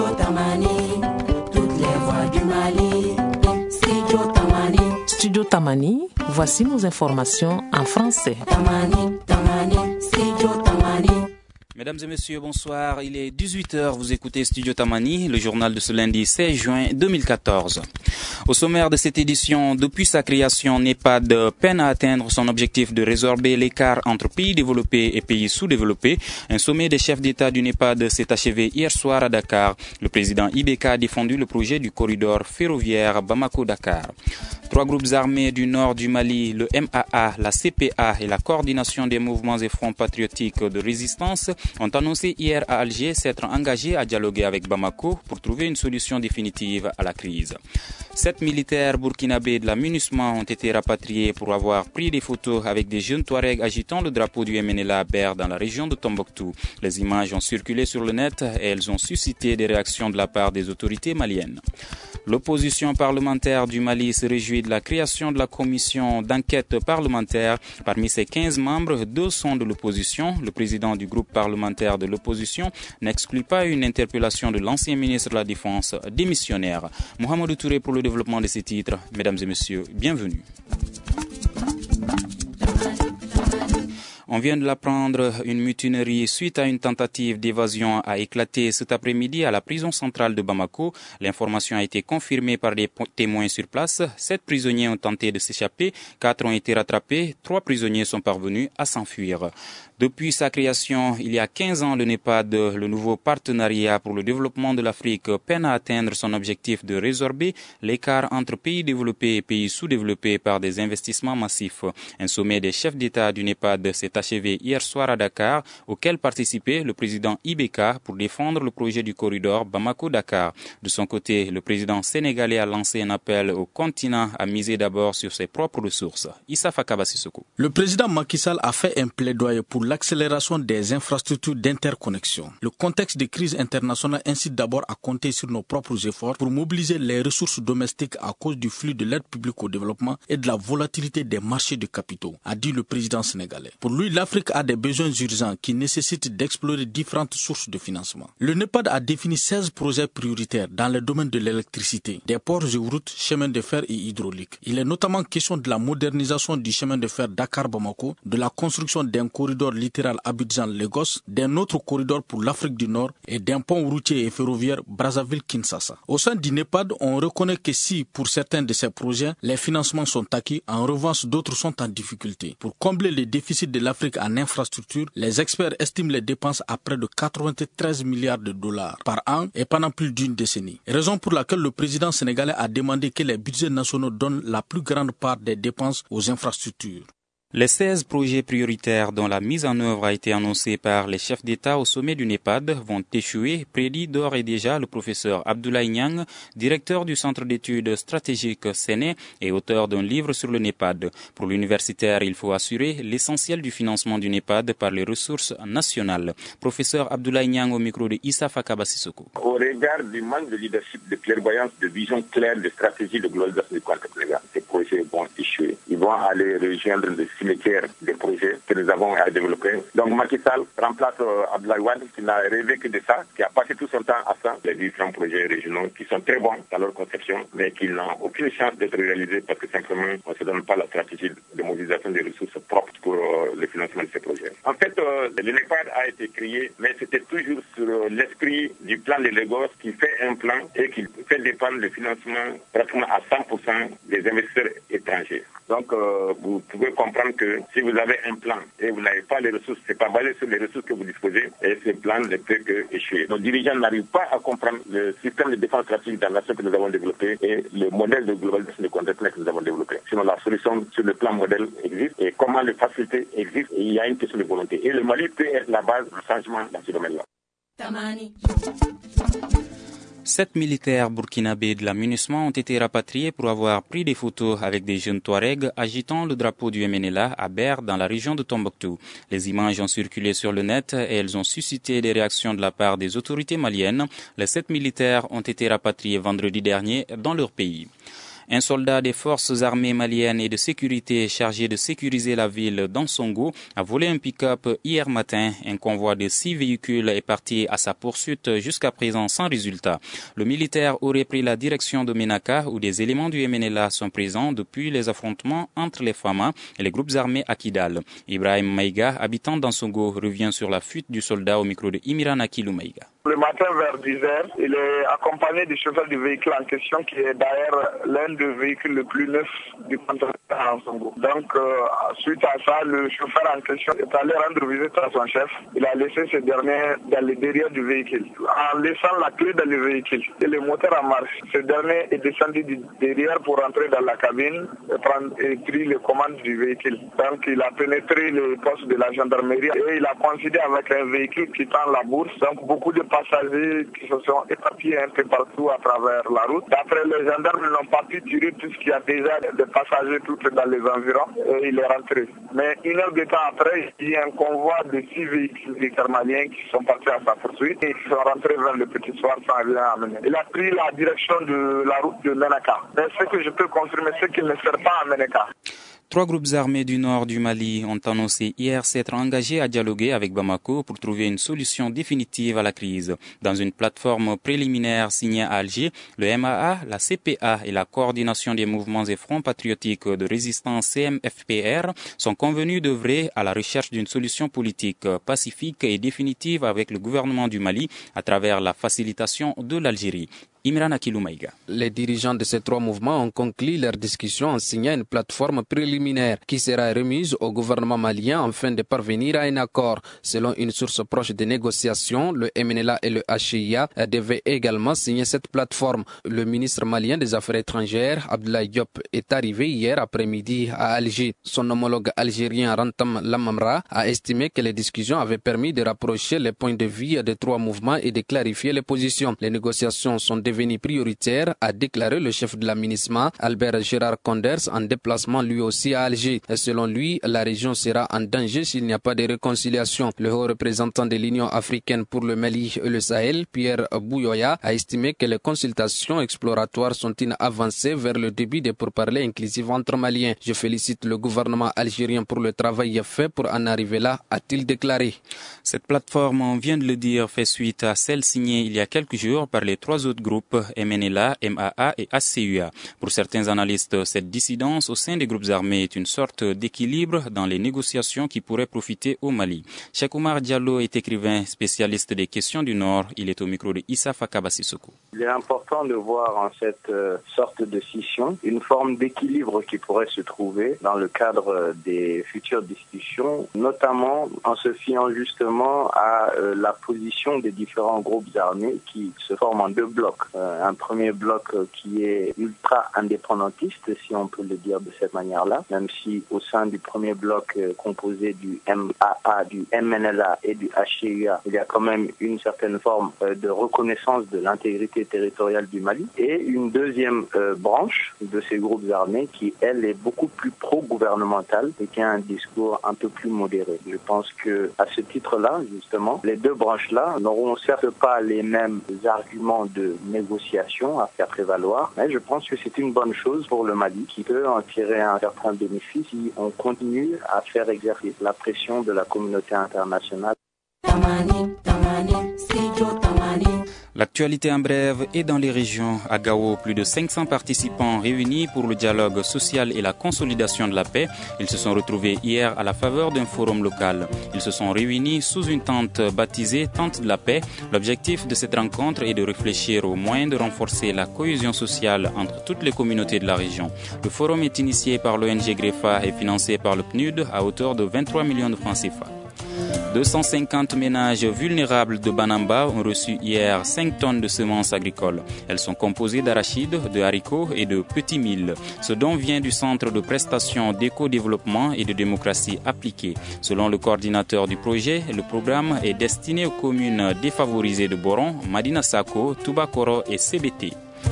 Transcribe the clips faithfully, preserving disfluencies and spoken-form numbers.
Studio Tamani, toutes les voix du Mali. Studio Tamani. Studio Tamani, voici nos informations en français. Tamani, Tamani, Studio Tamani. Mesdames et messieurs, bonsoir. Il est dix-huit heures, vous écoutez Studio Tamani, le journal de ce lundi seize juin deux mille quatorze. Au sommaire de cette édition, depuis sa création, NEPAD peine à atteindre son objectif de résorber l'écart entre pays développés et pays sous-développés. Un sommet des chefs d'État du NEPAD s'est achevé hier soir à Dakar. Le président I B K a défendu le projet du corridor ferroviaire Bamako-Dakar. Trois groupes armés du nord du Mali, le M A A, la C P A et la Coordination des mouvements et fronts patriotiques de résistance, ont annoncé hier à Alger s'être engagés à dialoguer avec Bamako pour trouver une solution définitive à la crise. Sept militaires burkinabés de la MINUSMA ont été rapatriés pour avoir pris des photos avec des jeunes Touaregs agitant le drapeau du M N L A à Ber dans la région de Tombouctou. Les images ont circulé sur le net et elles ont suscité des réactions de la part des autorités maliennes. L'opposition parlementaire du Mali se réjouit de la création de la commission d'enquête parlementaire. Parmi ses quinze membres, deux sont de l'opposition. Le président du groupe parlementaire de l'opposition n'exclut pas une interpellation de l'ancien ministre de la Défense démissionnaire. Mohamedou Touré pour le développement de ces titres. Mesdames et messieurs, bienvenue. On vient de l'apprendre, une mutinerie suite à une tentative d'évasion a éclaté cet après-midi à la prison centrale de Bamako. L'information a été confirmée par des témoins sur place. Sept prisonniers ont tenté de s'échapper, quatre ont été rattrapés, trois prisonniers sont parvenus à s'enfuir. Depuis sa création, il y a quinze ans, le NEPAD, le nouveau partenariat pour le développement de l'Afrique, peine à atteindre son objectif de résorber l'écart entre pays développés et pays sous-développés par des investissements massifs. Un sommet des chefs d'État du NEPAD s'est achevé hier soir à Dakar, auquel participait le président I B K pour défendre le projet du corridor Bamako-Dakar. De son côté, le président sénégalais a lancé un appel au continent à miser d'abord sur ses propres ressources. Issa Fakaba Sissoko. Le président Macky Sall a fait un plaidoyer pour l'accélération des infrastructures d'interconnexion. Le contexte de crise internationale incite d'abord à compter sur nos propres efforts pour mobiliser les ressources domestiques à cause du flux de l'aide publique au développement et de la volatilité des marchés de capitaux, a dit le président sénégalais. Pour lui, l'Afrique a des besoins urgents qui nécessitent d'explorer différentes sources de financement. Le NEPAD a défini seize projets prioritaires dans le domaine de l'électricité, des ports et routes, chemins de fer et hydrauliques. Il est notamment question de la modernisation du chemin de fer Dakar-Bamako, de la construction d'un corridor littoral Abidjan-Lagos, d'un autre corridor pour l'Afrique du Nord et d'un pont routier et ferroviaire Brazzaville-Kinshasa. Au sein du NEPAD, on reconnaît que si, pour certains de ces projets, les financements sont acquis, en revanche, d'autres sont en difficulté. Pour combler les déficits de l'Afrique en infrastructure, les experts estiment les dépenses à près de quatre-vingt-treize milliards de dollars par an et pendant plus d'une décennie. Raison pour laquelle le président sénégalais a demandé que les budgets nationaux donnent la plus grande part des dépenses aux infrastructures. Les seize projets prioritaires dont la mise en œuvre a été annoncée par les chefs d'État au sommet du NEPAD vont échouer, prédit d'ores et déjà le professeur Abdoulaye Niang, directeur du Centre d'études stratégiques Séné et auteur d'un livre sur le NEPAD. Pour l'universitaire, il faut assurer l'essentiel du financement du NEPAD par les ressources nationales. Professeur Abdoulaye Niang au micro de Issa Fakaba Sissoko. Au regard du manque de leadership, de clairvoyance, de vision claire, de stratégie de globalisation du contexte légal, ces projets vont échouer. Ils vont aller rejoindre le cimetière des projets que nous avons à développer. Donc Macky Sall remplace euh, Abdoulaye Wade, qui n'a rêvé que de ça, qui a passé tout son temps à ça. Les différents projets régionaux qui sont très bons dans leur conception, mais qui n'ont aucune chance d'être réalisés parce que simplement on ne se donne pas la stratégie de mobilisation des ressources propres pour euh, le financement de ces projets. En fait, euh, le NEPAD a été créé, mais c'était toujours sur euh, l'esprit du plan de Lagos qui fait un plan et qui fait dépendre le financement pratiquement à cent pour cent des investisseurs étrangers. Donc, euh, vous pouvez comprendre que si vous avez un plan et vous n'avez pas les ressources, c'est pas basé sur les ressources que vous disposez et ce plan ne peut que échouer. Nos dirigeants n'arrivent pas à comprendre le système de défense stratégique dans la que nous avons développé et le modèle de globalisation de contexte que nous avons développé. Sinon, la solution sur le plan modèle existe et comment le faciliter existe et il y a une question de volonté. Et le Mali peut être la base du changement dans ce domaine-là. Tamani. Sept militaires burkinabés de la MINUSMA ont été rapatriés pour avoir pris des photos avec des jeunes Touaregs agitant le drapeau du M N L A à Ber dans la région de Tombouctou. Les images ont circulé sur le net et elles ont suscité des réactions de la part des autorités maliennes. Les sept militaires ont été rapatriés vendredi dernier dans leur pays. Un soldat des forces armées maliennes et de sécurité chargé de sécuriser la ville d'Ansongo a volé un pick-up hier matin. Un convoi de six véhicules est parti à sa poursuite jusqu'à présent sans résultat. Le militaire aurait pris la direction de Menaka où des éléments du M N L A sont présents depuis les affrontements entre les Fama et les groupes armés à Kidal. Ibrahim Maïga, habitant d'Ansongo, revient sur la fuite du soldat au micro de Imiran Akilou Maïga. Le matin vers dix heures, il est accompagné du chauffeur du véhicule en question qui est d'ailleurs l'un des véhicules les plus neufs du canton à Ansongo. Donc, euh, suite à ça, le chauffeur en question est allé rendre visite à son chef. Il a laissé ce dernier dans le derrière du véhicule, en laissant la clé dans le véhicule et le moteur en marche. Ce dernier est descendu du derrière pour entrer dans la cabine et, prendre, et pris les commandes du véhicule. Donc, il a pénétré le poste de la gendarmerie et il a coïncidé avec un véhicule qui tend la bourse. Donc, beaucoup de passagers qui se sont éparpillés un peu partout à travers la route. D'après les gendarmes, ils n'ont pas pu tirer tout ce qu'il y a déjà de passagers tout dans les environs et il est rentré. Mais une heure de temps après, il y a un convoi de six véhicules militaires maliens qui sont partis à sa poursuite et qui sont rentrés vers le petit soir sans rien amener. Il a pris la direction de la route de Menaka. Mais ce que je peux confirmer, c'est qu'il ne sert pas à Menaka. Trois groupes armés du nord du Mali ont annoncé hier s'être engagés à dialoguer avec Bamako pour trouver une solution définitive à la crise. Dans une plateforme préliminaire signée à Alger, le M A A, la C P A et la Coordination des mouvements et fronts patriotiques de résistance C M F P R sont convenus d'œuvrer à la recherche d'une solution politique pacifique et définitive avec le gouvernement du Mali à travers la facilitation de l'Algérie. Imran Akilou Maïga. Les dirigeants de ces trois mouvements ont conclu leur discussion en signant une plateforme préliminaire qui sera remise au gouvernement malien afin de parvenir à un accord. Selon une source proche des négociations, le M N L A et le H I A devaient également signer cette plateforme. Le ministre malien des Affaires étrangères, Abdoulaye Diop, est arrivé hier après-midi à Alger. Son homologue algérien Rantam Lamamra a estimé que les discussions avaient permis de rapprocher les points de vue des trois mouvements et de clarifier les positions. Les négociations sont devenu prioritaire, a déclaré le chef de la MINUSMA, Albert Gérard Conders, en déplacement lui aussi à Alger. Selon lui, la région sera en danger s'il n'y a pas de réconciliation. Le haut représentant de l'Union africaine pour le Mali et le Sahel, Pierre Bouyoya, a estimé que les consultations exploratoires sont une avancée vers le début des pourparlers inclusifs entre Maliens. Je félicite le gouvernement algérien pour le travail fait pour en arriver là, a-t-il déclaré. Cette plateforme, on vient de le dire, fait suite à celle signée il y a quelques jours par les trois autres groupes M N L A, M A A et A C U A. Pour certains analystes, cette dissidence au sein des groupes armés est une sorte d'équilibre dans les négociations qui pourraient profiter au Mali. Cheikh Oumar Diallo est écrivain spécialiste des questions du Nord. Il est au micro de Issa Fakaba Sissoko. Il est important de voir en cette euh, sorte de scission une forme d'équilibre qui pourrait se trouver dans le cadre des futures discussions, notamment en se fiant justement à euh, la position des différents groupes armés qui se forment en deux blocs. Euh, un premier bloc euh, qui est ultra indépendantiste, si on peut le dire de cette manière-là, même si au sein du premier bloc euh, composé du M A A, du M N L A et du H I A, il y a quand même une certaine forme euh, de reconnaissance de l'intégrité territoriale du Mali, et une deuxième euh, branche de ces groupes armés qui, elle, est beaucoup plus pro-gouvernementale et qui a un discours un peu plus modéré. Je pense que à ce titre-là, justement, les deux branches-là n'auront certes pas les mêmes arguments de négociation à faire prévaloir, mais je pense que c'est une bonne chose pour le Mali qui peut en tirer un certain bénéfice si on continue à faire exercer la pression de la communauté internationale. Tamani, Tamani, Studio Tamani. L'actualité en brève est dans les régions. À Gao, plus de cinq cents participants réunis pour le dialogue social et la consolidation de la paix. Ils se sont retrouvés hier à la faveur d'un forum local. Ils se sont réunis sous une tente baptisée Tente de la paix. L'objectif de cette rencontre est de réfléchir aux moyens de renforcer la cohésion sociale entre toutes les communautés de la région. Le forum est initié par l'O N G Grefa et financé par le P N U D à hauteur de vingt-trois millions de francs C F A. deux cent cinquante ménages vulnérables de Banamba ont reçu hier cinq tonnes de semences agricoles. Elles sont composées d'arachides, de haricots et de petits milles. Ce don vient du Centre de prestations d'éco-développement et de démocratie appliquée. Selon le coordinateur du projet, le programme est destiné aux communes défavorisées de Boron, Madina Sako, Toubakoro et C B T.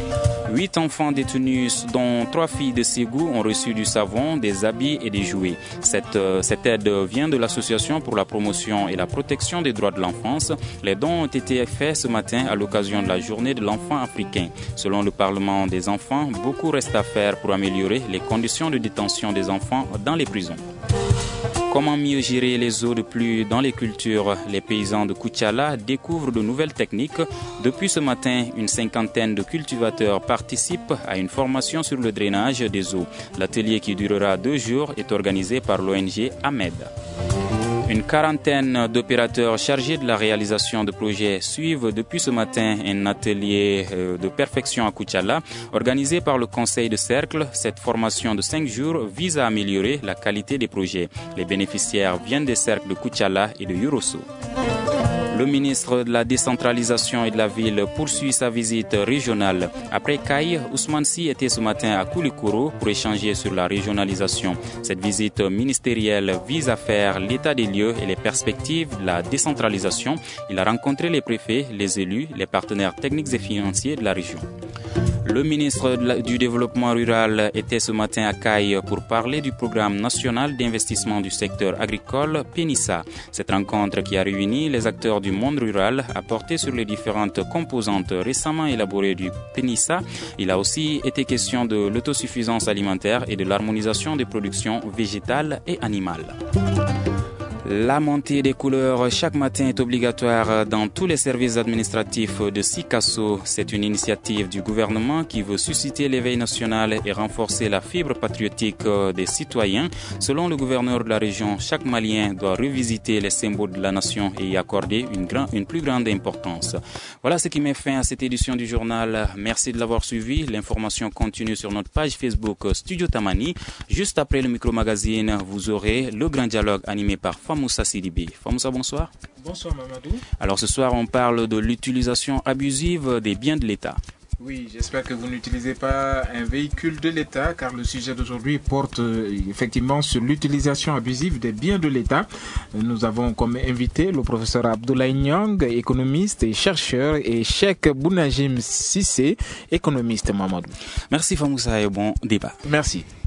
Huit enfants détenus, dont trois filles de Ségou, ont reçu du savon, des habits et des jouets. Cette, euh, cette aide vient de l'Association pour la promotion et la protection des droits de l'enfance. Les dons ont été faits ce matin à l'occasion de la journée de l'enfant africain. Selon le Parlement des enfants, beaucoup reste à faire pour améliorer les conditions de détention des enfants dans les prisons. Comment mieux gérer les eaux de pluie dans les cultures? Les paysans de Koutiala découvrent de nouvelles techniques. Depuis ce matin, une cinquantaine de cultivateurs participent à une formation sur le drainage des eaux. L'atelier qui durera deux jours est organisé par l'O N G Ahmed. Une quarantaine d'opérateurs chargés de la réalisation de projets suivent depuis ce matin un atelier de perfection à Koutiala organisé par le Conseil de Cercle. Cette formation de cinq jours vise à améliorer la qualité des projets. Les bénéficiaires viennent des cercles de Koutiala et de Yurosso. Le ministre de la décentralisation et de la ville poursuit sa visite régionale. Après Kaï, Ousmane Sy était ce matin à Koulikoro pour échanger sur la régionalisation. Cette visite ministérielle vise à faire l'état des lieux et les perspectives de la décentralisation. Il a rencontré les préfets, les élus, les partenaires techniques et financiers de la région. Le ministre du Développement rural était ce matin à Kaï pour parler du programme national d'investissement du secteur agricole PENISA. Cette rencontre qui a réuni les acteurs du monde rural a porté sur les différentes composantes récemment élaborées du PENISA. Il a aussi été question de l'autosuffisance alimentaire et de l'harmonisation des productions végétales et animales. La montée des couleurs chaque matin est obligatoire dans tous les services administratifs de Sikasso. C'est une initiative du gouvernement qui veut susciter l'éveil national et renforcer la fibre patriotique des citoyens. Selon le gouverneur de la région, chaque Malien doit revisiter les symboles de la nation et y accorder une, grand, une plus grande importance. Voilà ce qui met fin à cette édition du journal. Merci de l'avoir suivi. L'information continue sur notre page Facebook Studio Tamani. Juste après le micro-magazine, vous aurez le grand dialogue animé par Famoussa Sidibé. Famoussa, bonsoir. Bonsoir Mamadou. Alors ce soir, on parle de l'utilisation abusive des biens de l'État. Oui, j'espère que vous n'utilisez pas un véhicule de l'État, car le sujet d'aujourd'hui porte euh, effectivement sur l'utilisation abusive des biens de l'État. Nous avons comme invité le professeur Abdoulaye Nyang, économiste et chercheur, et Cheikh Bounajim Sissé, économiste. Mamadou. Merci Famoussa et bon débat. Merci.